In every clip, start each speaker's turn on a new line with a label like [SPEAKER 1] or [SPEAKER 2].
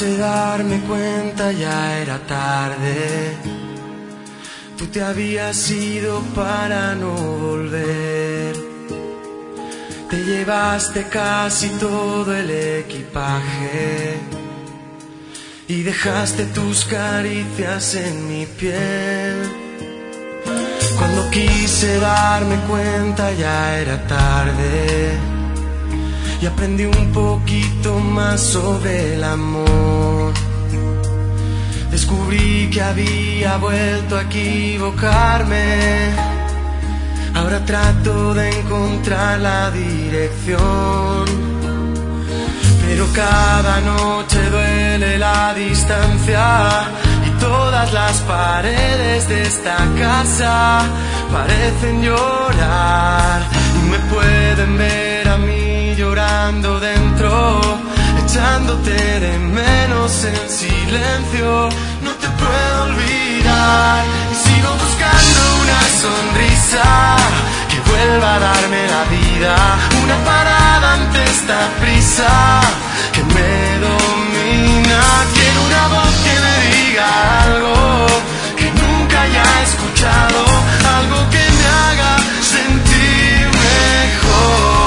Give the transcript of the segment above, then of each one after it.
[SPEAKER 1] quise darme cuenta ya era tarde. Tú te habías ido para no volver. Te llevaste casi todo el equipaje y dejaste tus caricias en mi piel. Cuando quise darme cuenta ya era tarde y aprendí un poquito más sobre el amor. Descubrí que había vuelto a equivocarme. Ahora trato de encontrar la dirección, pero cada noche duele la distancia y todas las paredes de esta casa parecen llorar y me pueden ver a mí llorando dentro, echándote de menos en silencio. No te puedo olvidar y sigo buscando una sonrisa que vuelva a darme la vida, una parada ante esta prisa que me domina. Quiero una voz que me diga algo que nunca haya escuchado, algo que me haga sentir mejor.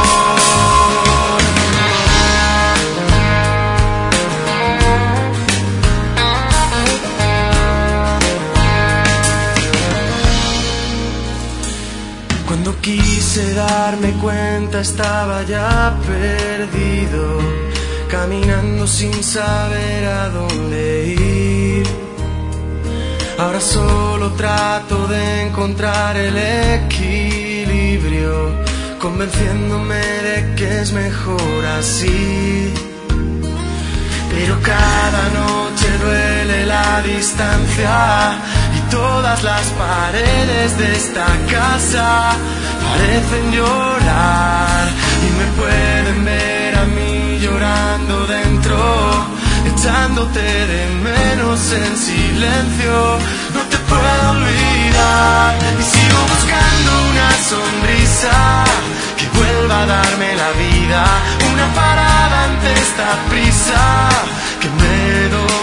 [SPEAKER 1] Cuando quise darme cuenta estaba ya perdido, caminando sin saber a dónde ir. Ahora solo trato de encontrar el equilibrio, convenciéndome de que es mejor así. Pero cada noche duele la distancia y todas las paredes de esta casa parecen llorar y me pueden ver a mí llorando dentro, echándote de menos en silencio. No te puedo olvidar y sigo buscando una sonrisa que vuelva a darme la vida, una parada ante esta prisa que me domina.